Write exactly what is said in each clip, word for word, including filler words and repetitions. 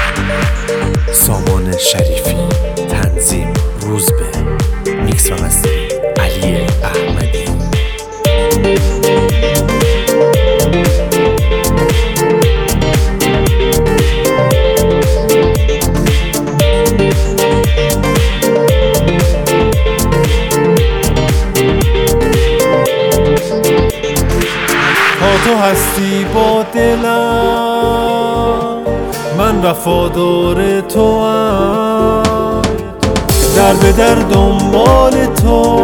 سامان شریفی، تنظیم روزبه، میکس و مستری علی احمدی. تا تو هستی با دلم، من وفادار تو هم، در به در دنبال تو،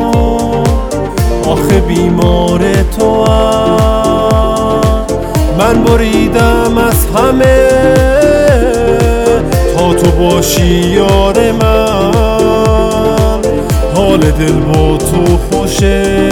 آخه بیمار تو هم. من بریدم از همه تا تو باشی یار من، حال دل با تو خوشه،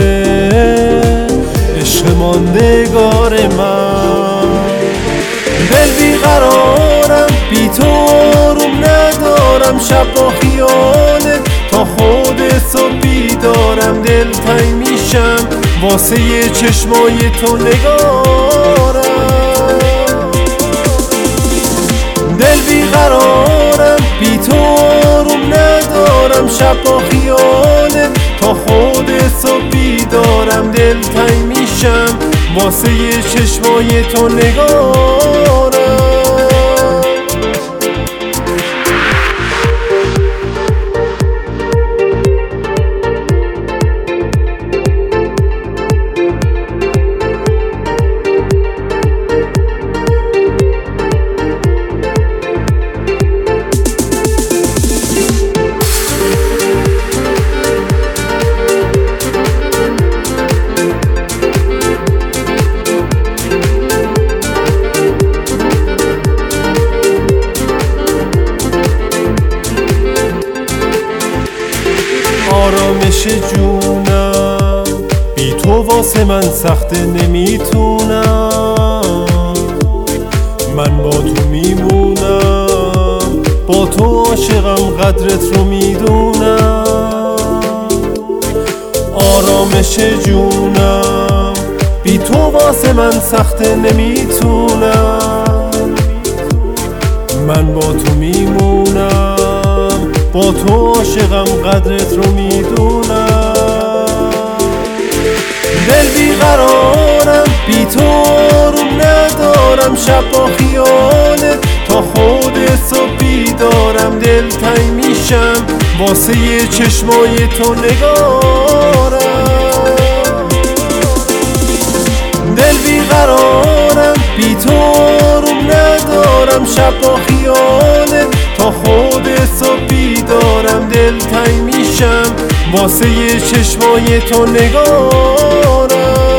عشق ماندگار من. دل بیقرارم، بی تو آروم ندارم، شب با خیالت تا خود صبح بیدارم. دل تنگ میشم واسه یه چشمای تو نگارم. دل بیقرارم، بی تو آروم ندارم، شب با خیالت تا خود صبح بیدارم. دل تنگ میشم واسه یه چشمای تو نگارم. آرامش جونم، بی تو واسه من سخته نمیتونم. من با تو میمونم، با تو عاشقم، قدرت رو میدونم. آرامش جونم، بی تو واسه من سخته نمیتونم. من با تو میمونم، با تو عاشقم، قدرت رو میدونم. دل بیقرارم، بی تو آروم ندارم، شب با خیالت تا خود صبح بیدارم. دل تنگ میشم واسه یه چشمای تو نگارم. دل بیقرارم، بی تو آروم ندارم، شب با خیالت تا خود صبح بیدارم. دل تنگ میشم واسه یه چشمای تو نگارم.